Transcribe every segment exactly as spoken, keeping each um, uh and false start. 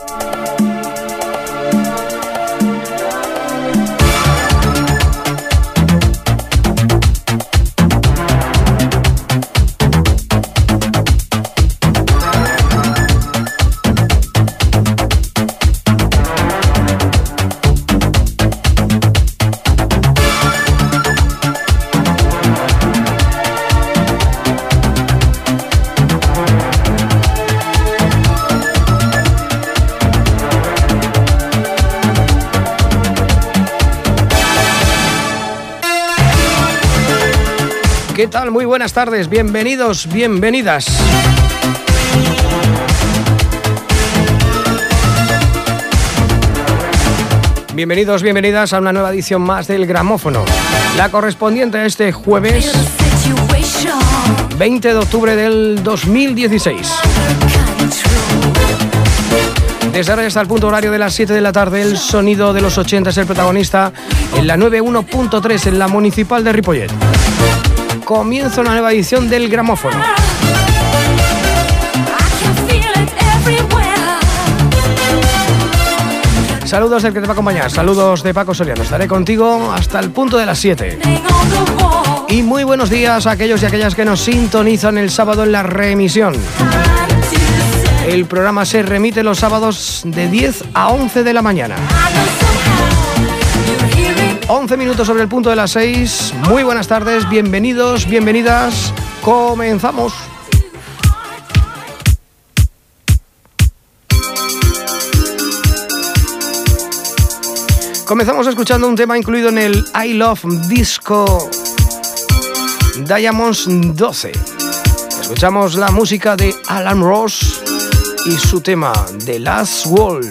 ¿Qué tal? Muy buenas tardes, bienvenidos, bienvenidas. Bienvenidos, bienvenidas a una nueva edición más del Gramófono, la correspondiente a este jueves veinte de octubre del dos mil dieciséis. Desde ahora hasta el punto horario de las siete de la tarde, el sonido de los ochenta es el protagonista en la noventa y uno punto tres en la Municipal de Ripollet. Comienza una nueva edición del Gramófono. Saludos del que te va a acompañar, saludos de Paco Soriano. Estaré contigo hasta el punto de las siete. Y muy buenos días a aquellos y aquellas que nos sintonizan el sábado en la reemisión. El programa se remite los sábados de diez a once de la mañana. once minutos sobre el punto de las seis. Muy buenas tardes, bienvenidos, bienvenidas. Comenzamos. Comenzamos escuchando un tema incluido en el I Love Disco Diamonds doce. Escuchamos la música de Alan Ross y su tema The Last Wall.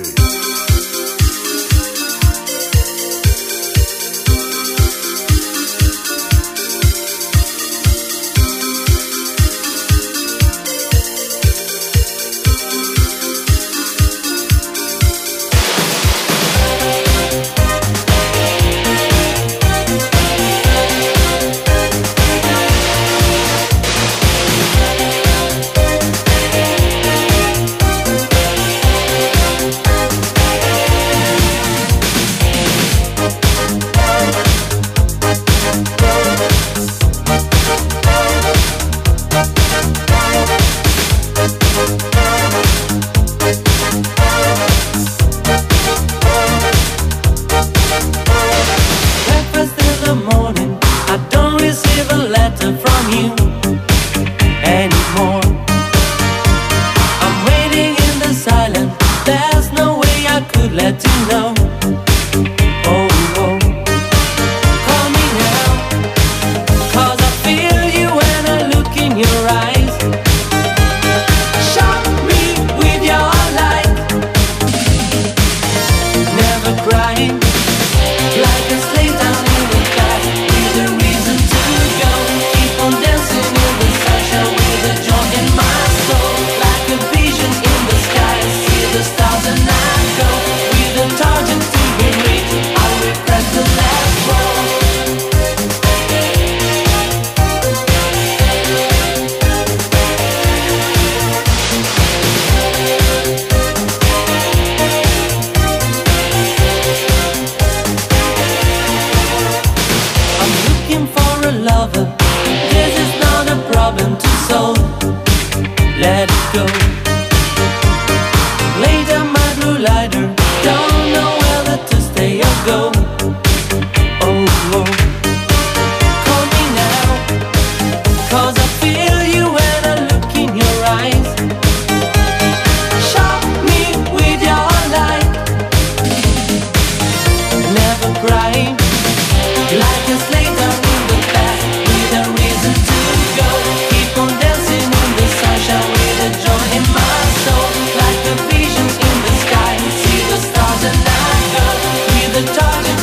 Starting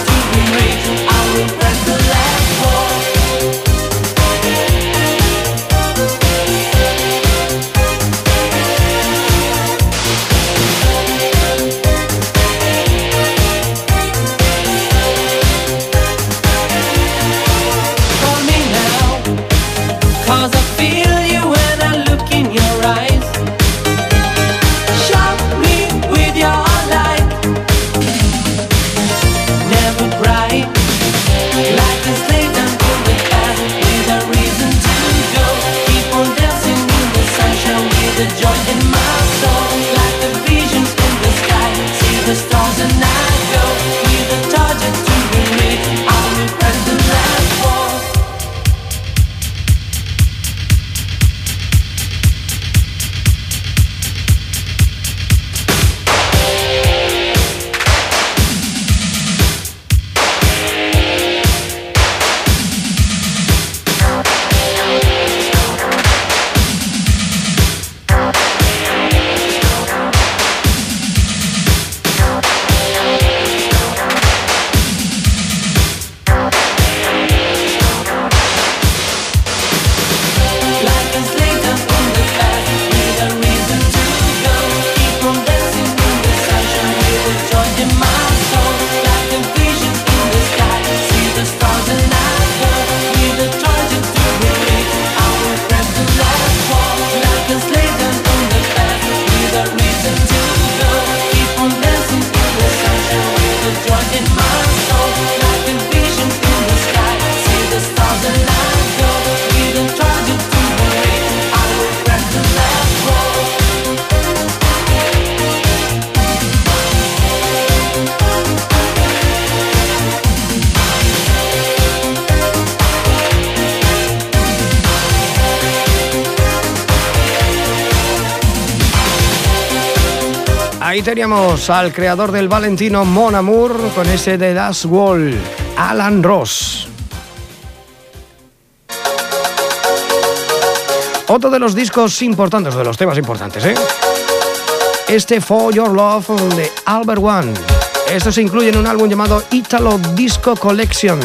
Ahí teníamos al creador del Valentino, Mon Amour, con ese de Das Wall, Alan Ross. Otro de los discos importantes, de los temas importantes, ¿eh? Este For Your Love de Albert One. Esto se incluye en un álbum llamado Italo Disco Collection.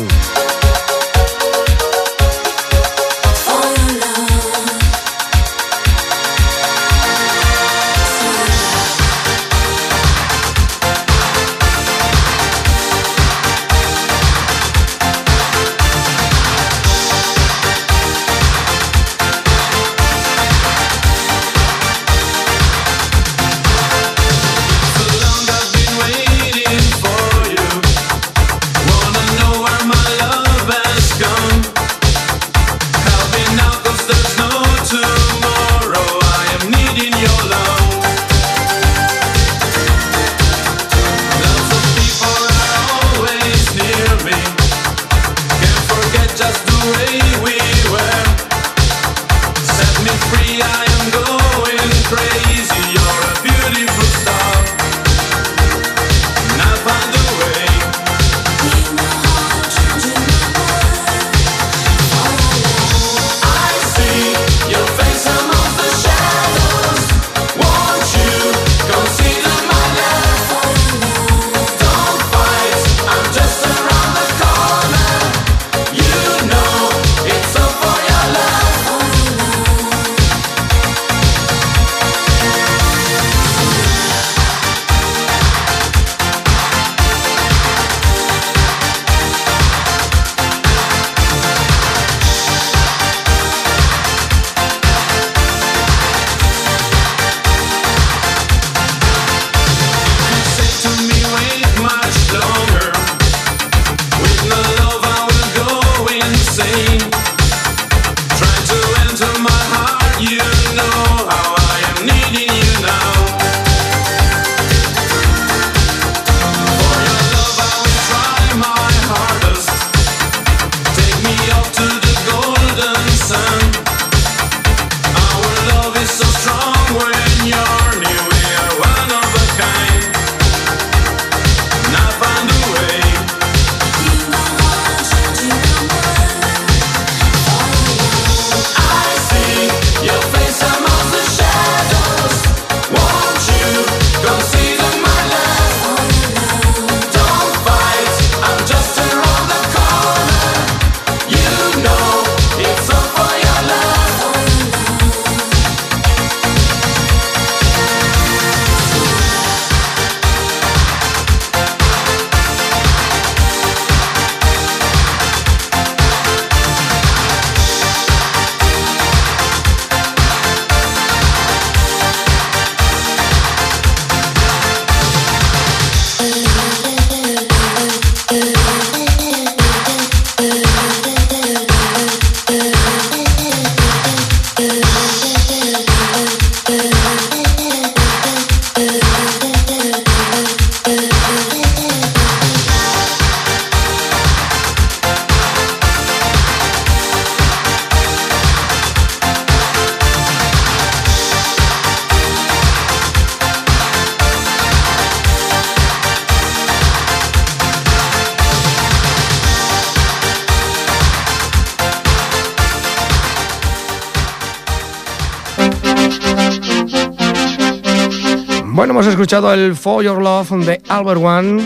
Bueno, hemos escuchado el For Your Love de Albert One.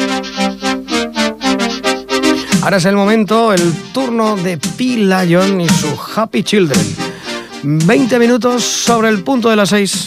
Ahora es el momento, el turno de P-Lion y su Happy Children. veinte minutos sobre el punto de las seis.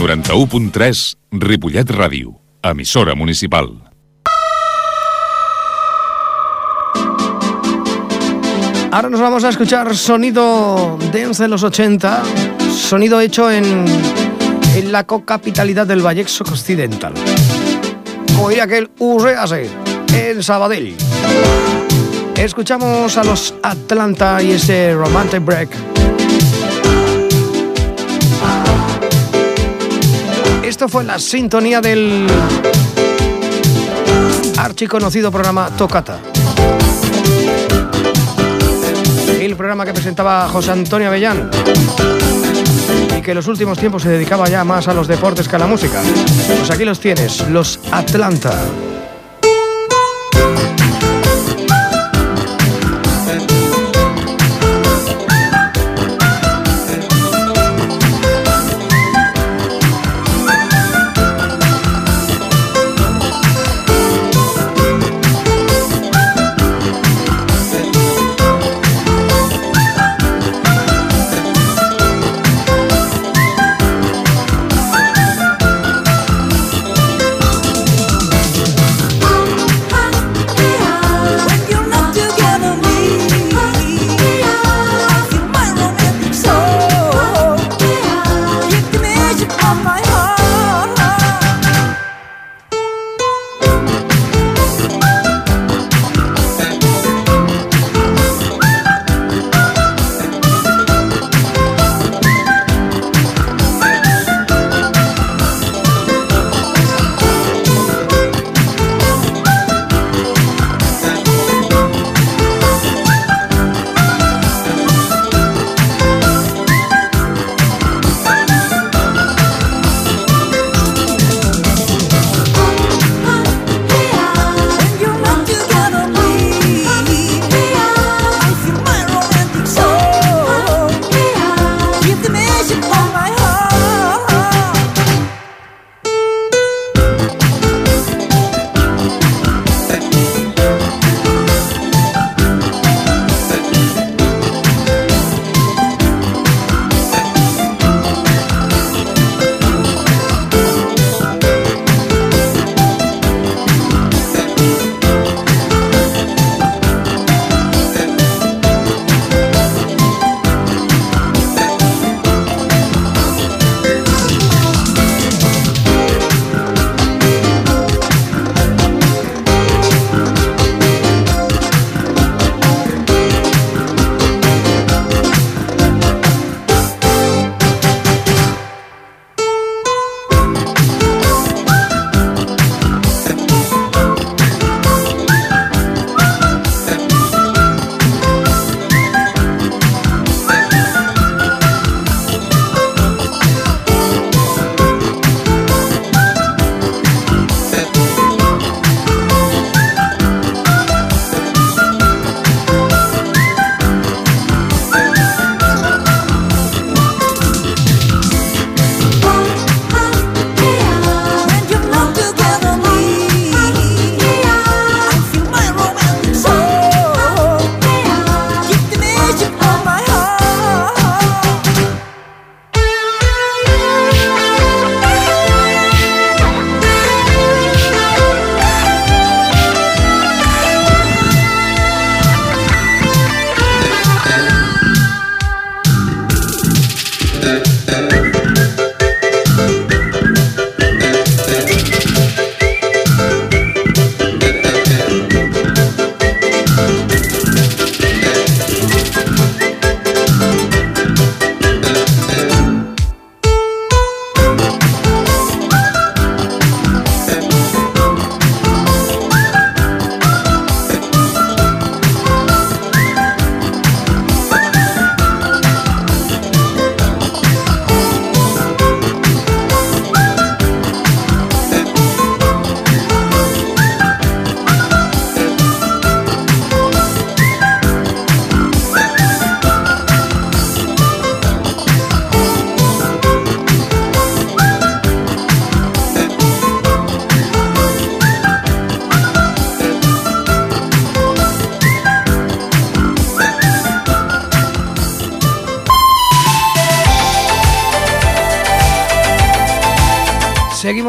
noranta-u punt tres, Ripollet Ràdio, emissora municipal. Ahora nos vamos a escuchar sonido dance de los ochenta, sonido hecho en, en la cocapitalidad del Vallex Occidental. Como diría aquel Urréase, en Sabadell. Escuchamos a los Atlanta y ese Romantic Break. Esto fue la sintonía del archiconocido programa Tocata. El programa que presentaba José Antonio Avellán y que en los últimos tiempos se dedicaba ya más a los deportes que a la música. Pues aquí los tienes, los Atlanta.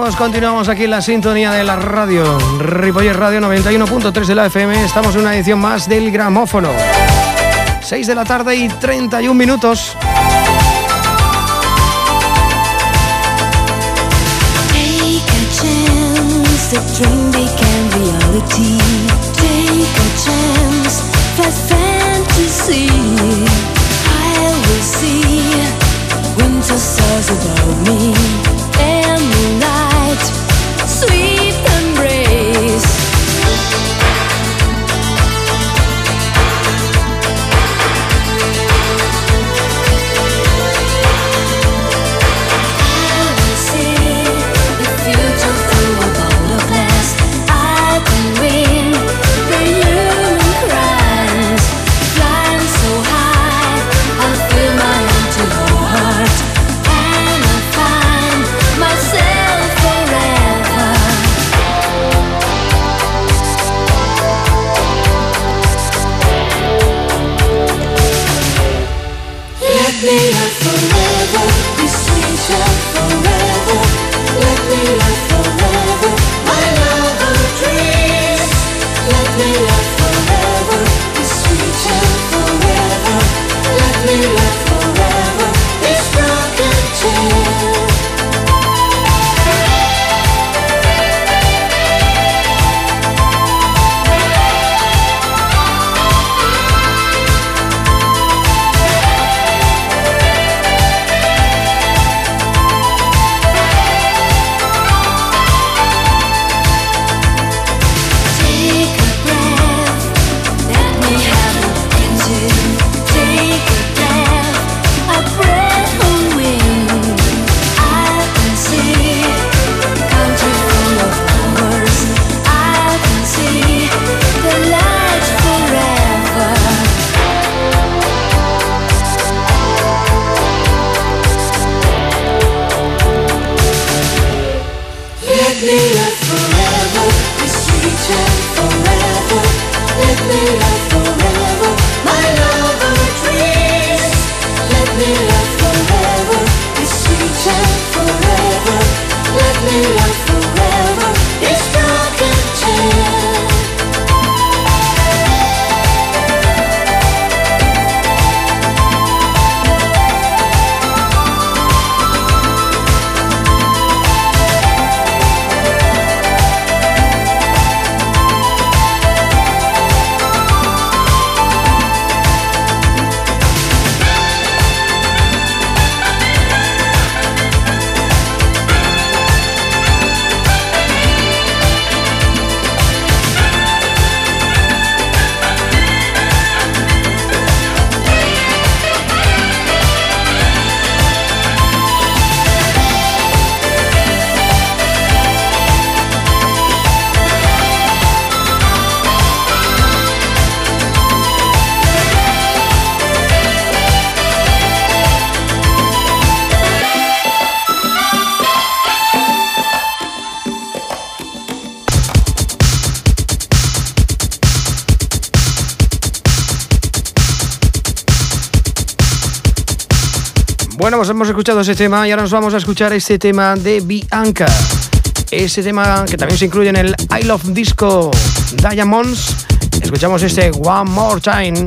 continuamos, continuamos aquí en la sintonía de la radio. Ripollet Radio noventa y uno punto tres de la F M. Estamos en una edición más del Gramófono. seis de la tarde y treinta y un minutos. Take a chance, the dream became reality. Take a chance, that fantasy. I will see winter stars above me. And moonlight, sweet embrace. I will see the future through a bowl of glass. I can win the human crimes. Flying so high, I'll fill my empty heart. And I'll find myself forever. Let me love forever, be sweet and forever. Let me love forever, my love of dreams. Let me love forever, be sweet and forever. Let me love forever, this broken chair. Take a breath, let me have a look into. Take a breath, a breath of wind. I can see country full of flowers. I can see the light forever. Let me love forever, be sweet and forever. Let me love forever, my love of dreams. Let me love forever, be sweet and forever. Let me love forever, this broken chair. Bueno, pues hemos escuchado ese tema y ahora nos vamos a escuchar este tema de Bianca. Ese tema que también se incluye en el I Love Disco Diamonds. Escuchamos este One More Time.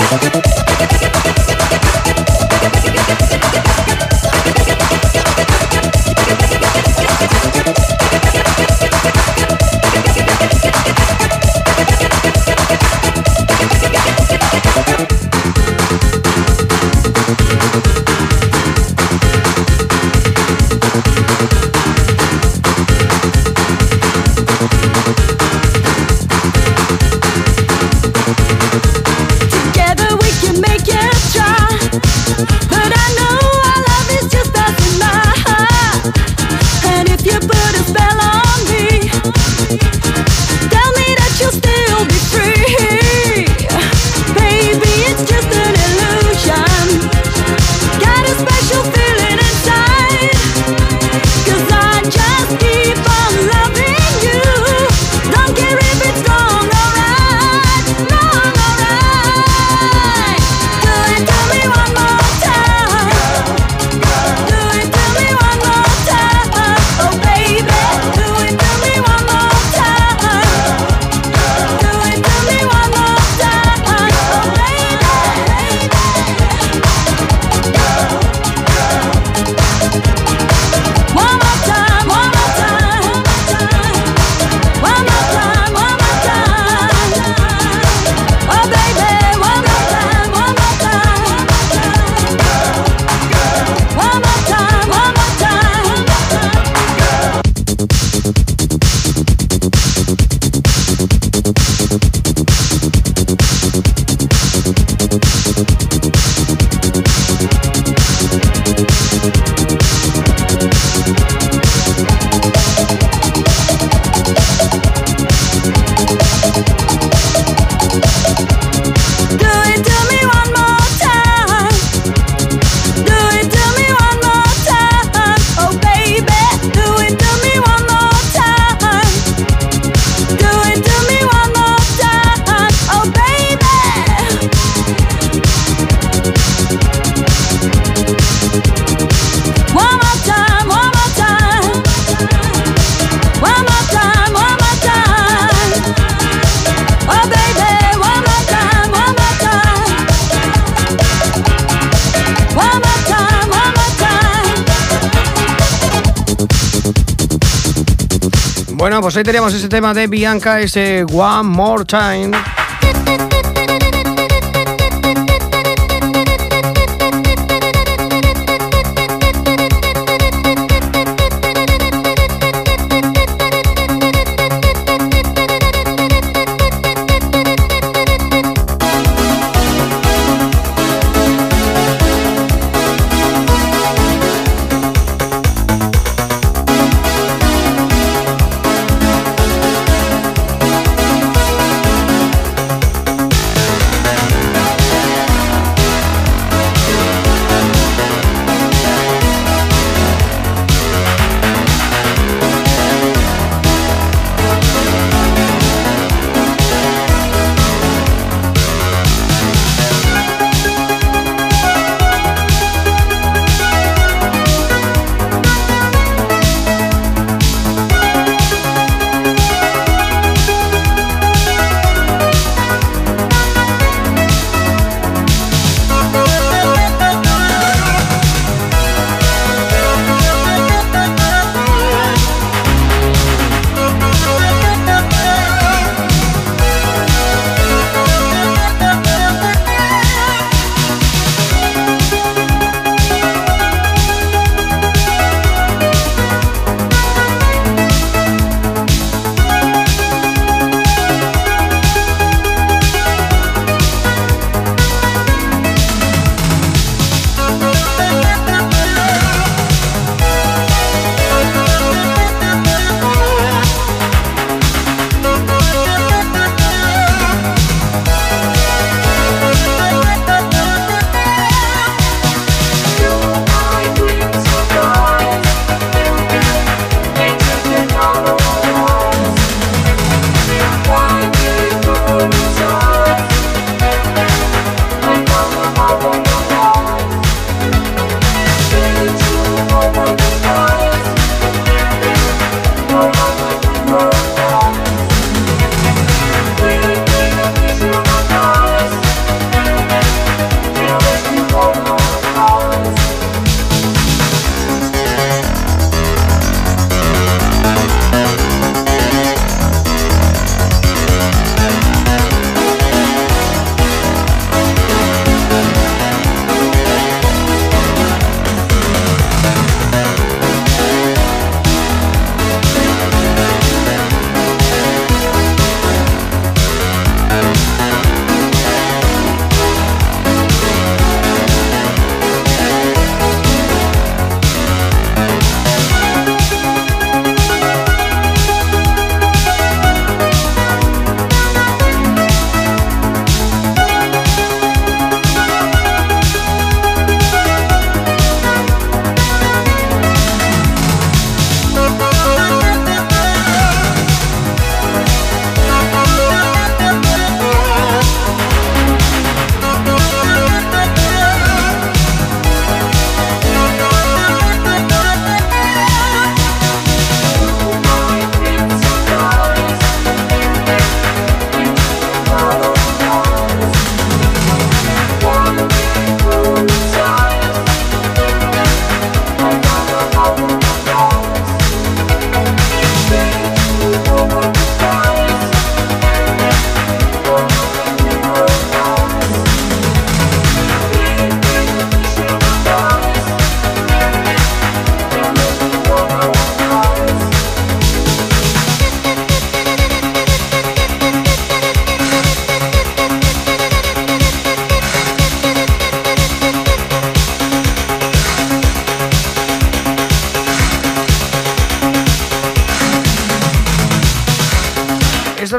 Bueno, pues ahí teníamos ese tema de Bianca, ese One More Time.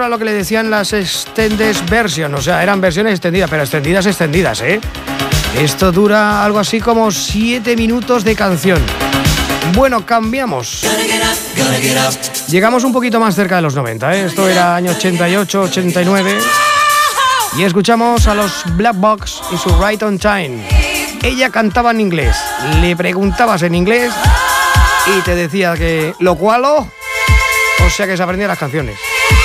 era lo que le decían las extended version, o sea, eran versiones extendidas, pero extendidas, extendidas, ¿eh? Esto dura algo así como siete minutos de canción. Bueno, cambiamos. Llegamos un poquito más cerca de los noventa, ¿eh? Esto era año ochenta y ocho, ochenta y nueve. Y escuchamos a los Black Box y su Right on Time. Ella cantaba en inglés, le preguntabas en inglés y te decía que lo cualo, o sea que se aprendían las canciones.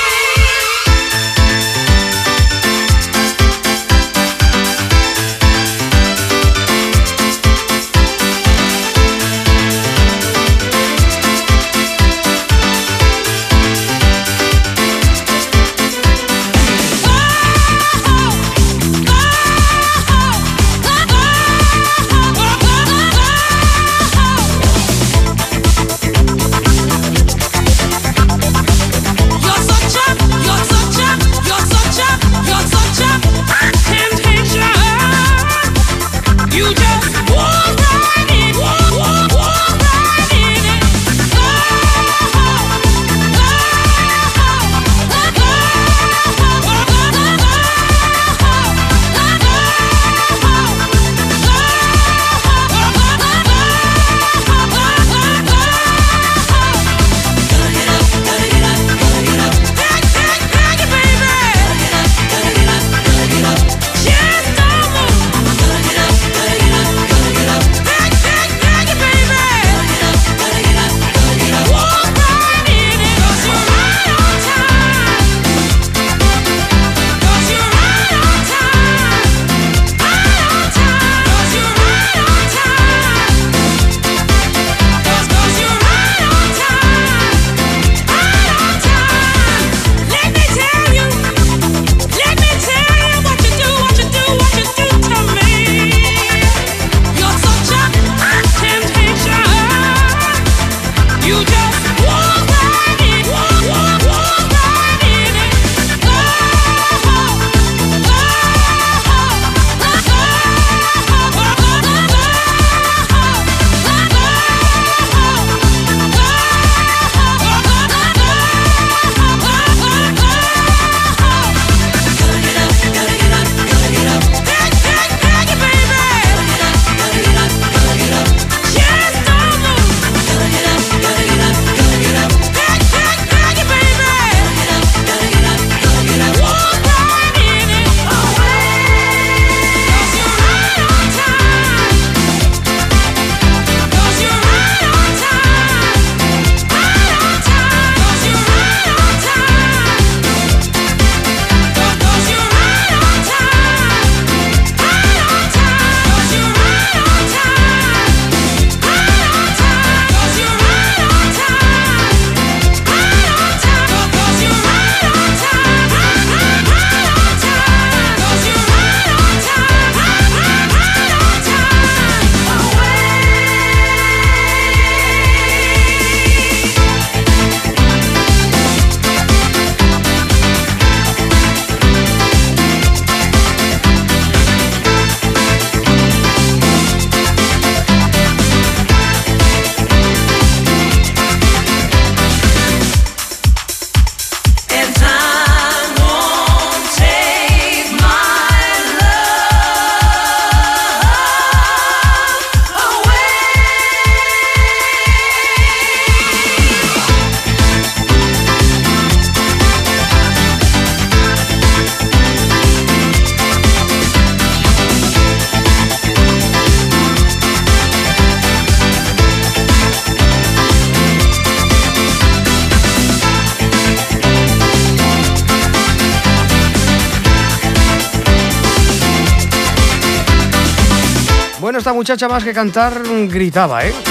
Bueno, esta muchacha más que cantar gritaba, ¿eh?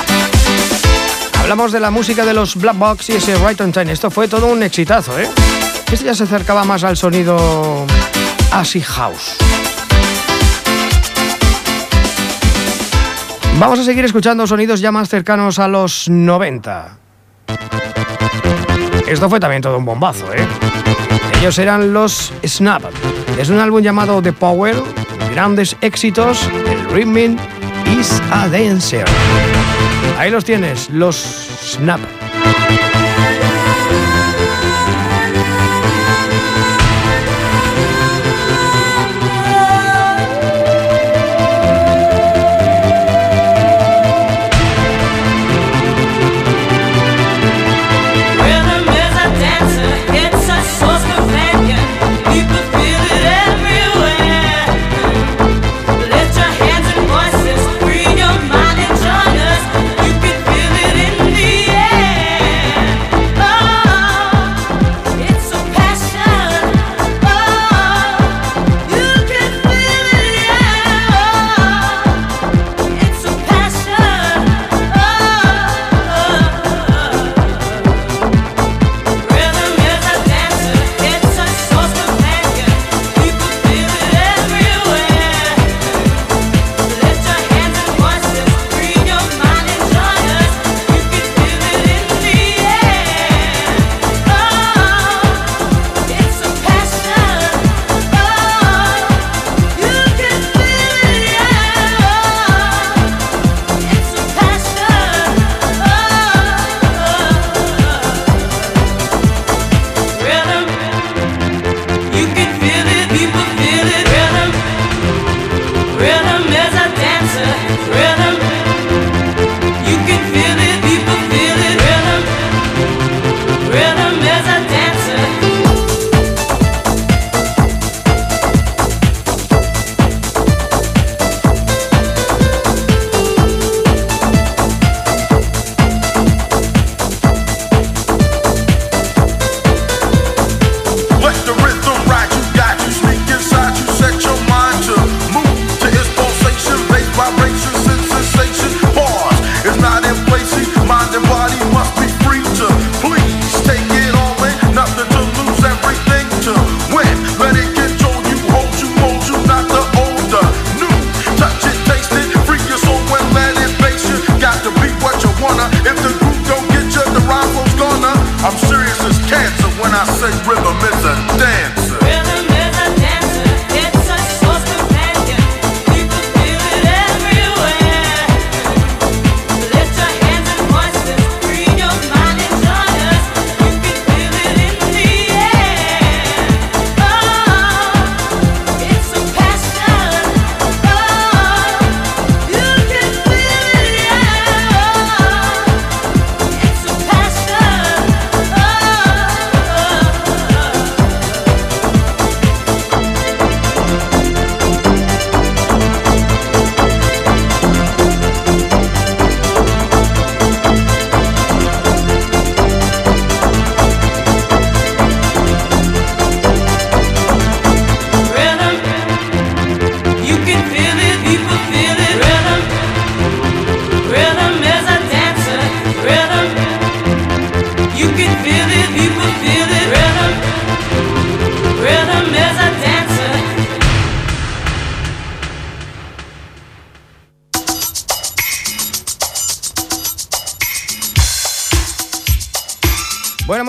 Hablamos de la música de los Black Box y ese Right on Time. Esto fue todo un exitazo, ¿eh? Este ya se acercaba más al sonido acid house. Vamos a seguir escuchando sonidos ya más cercanos a los noventa. Esto fue también todo un bombazo, ¿eh? Ellos eran los Snap. Es un álbum llamado The Power, grandes éxitos, el Rhythm is a Dancer. Ahí los tienes, los Snap.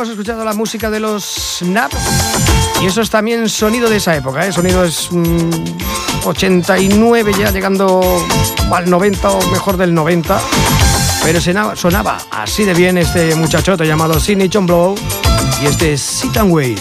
hemos escuchado la música de los Snap y eso es también sonido de esa época, ¿eh? Sonido es mmm, ochenta y nueve ya, llegando al noventa o mejor del noventa. Pero sonaba, sonaba así de bien este muchachote llamado Sidney John Blow y este Sit and Wait.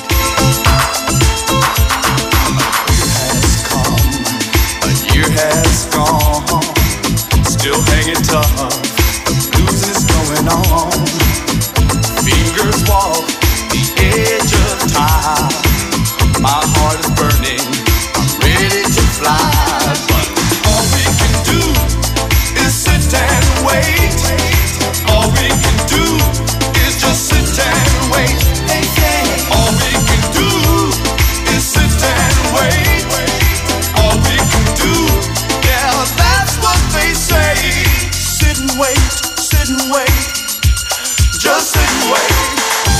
Year has gone, still hanging tough. The blues is going on. Fingers walk the edge of time. My heart is burning. I'm ready to fly, but all we can do is sit and wait. All we can do is just sit and wait. All we can do is sit and wait. All we can do, yeah, that's what they say. Sit and wait, sit and wait, just sit and wait.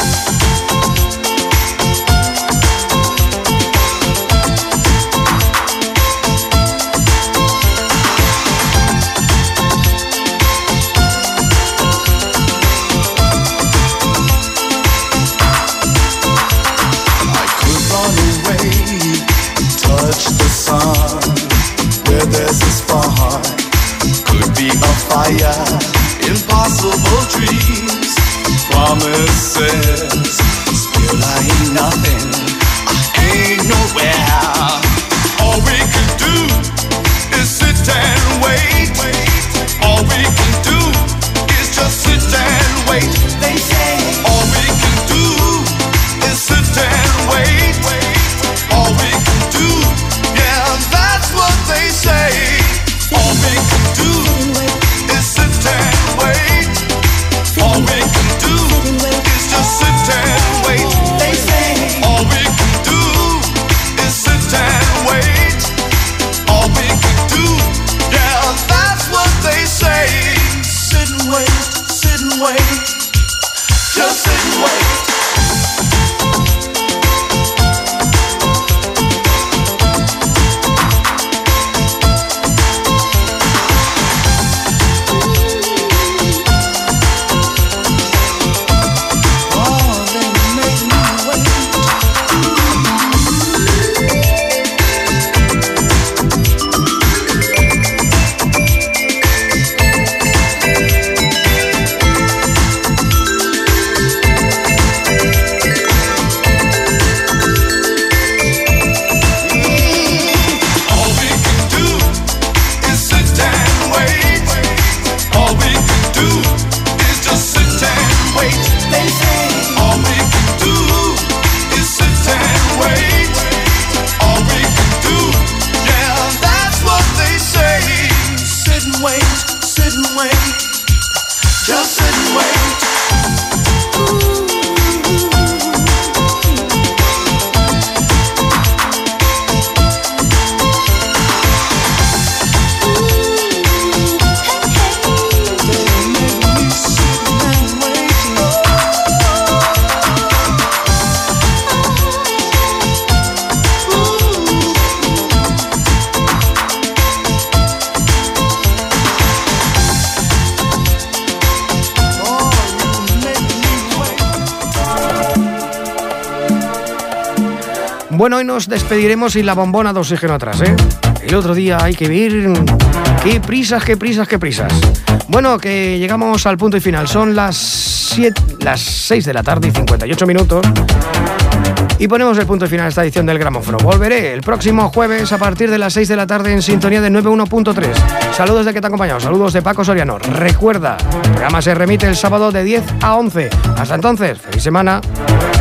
I could run away, touch the sun. Where there's a spark, could be a fire. Impossible dreams, promises. Still I ain't nothing, I ain't nowhere. All we can do is sit and wait. All we can do is just sit and wait. They say all we can do is sit and wait. All we can do, yeah, that's what they say. All we can do is sit and wait. All we can do is just sit and wait. They say all we can do is sit and wait. All we can do, yeah, that's what they say. Sit and wait, sit and wait, just sit and wait. Bueno, hoy nos despediremos y la bombona de oxígeno atrás, ¿eh? El otro día hay que ver qué prisas, qué prisas, qué prisas. Bueno, que llegamos al punto y final. Son las siete, las seis de la tarde y cincuenta y ocho minutos. Y ponemos el punto y final a esta edición del Gramófono. Volveré el próximo jueves a partir de las seis de la tarde en sintonía de noventa y uno punto tres. Saludos de que te acompañado, saludos de Paco Soriano. Recuerda, el programa se remite el sábado de diez a once. Hasta entonces, feliz semana.